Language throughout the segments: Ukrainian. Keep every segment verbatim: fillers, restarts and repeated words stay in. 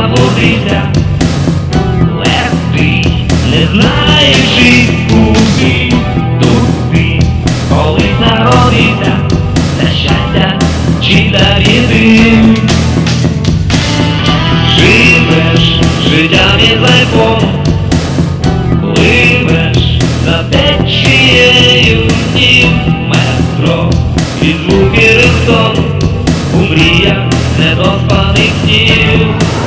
забутися, легкий, не знаючи куди тут ти колись народився, за щастя чи за біди. Живеш життям із айфоном, пливеш за течією днів, метро і звуки рингтону, у мріях недоспаних снів.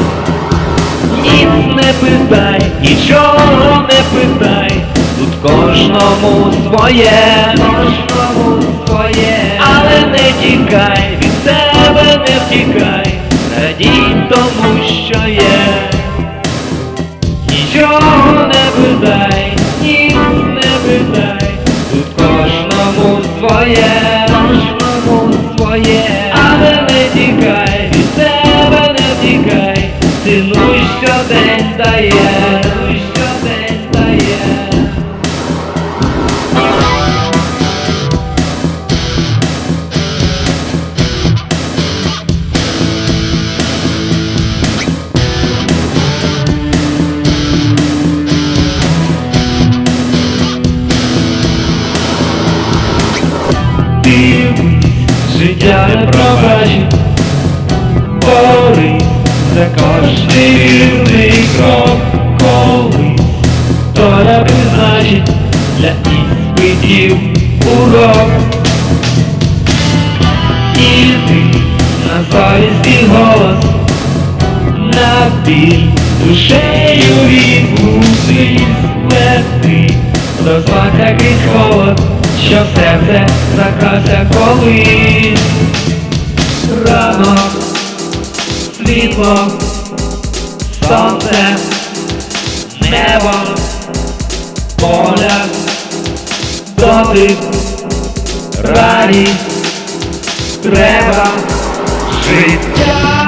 Ніц не питай, нічого не питай, тут кожному своє, кожному своє. Але не тікай, від себе не втікай, радій тому, що є. Нічого не питай, ніц не питай, тут кожному своє, кожному своє. Але не тікай, від себе не втікай, цінуй, що день дає, цінуй, що день дає. Дивись, життя не пробачить, борись за кожний вірний крок, колись доля призначить для іспитів урок. І ти на совісті голос, на біль душею відгуси, лети, розваг такий холод, що в серце закрався колись. Ранок, світло, сонце, небо, поля, дотик, радість, треба життя.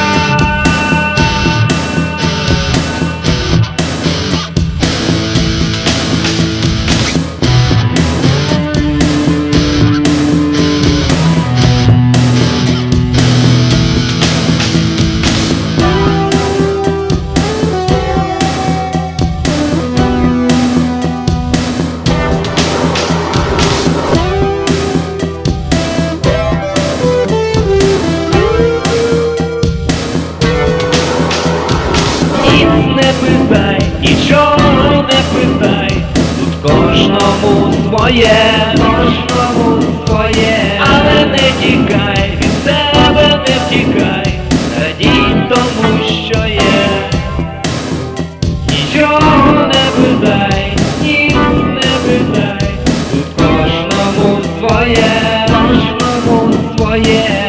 Не питай, нічого не питай, тут кожному своє, кожному своє. Але не тікай, від себе не втікай, радій тому, що є. Нічого не питай, ніц не питай, тут кожному своє, кожному своє.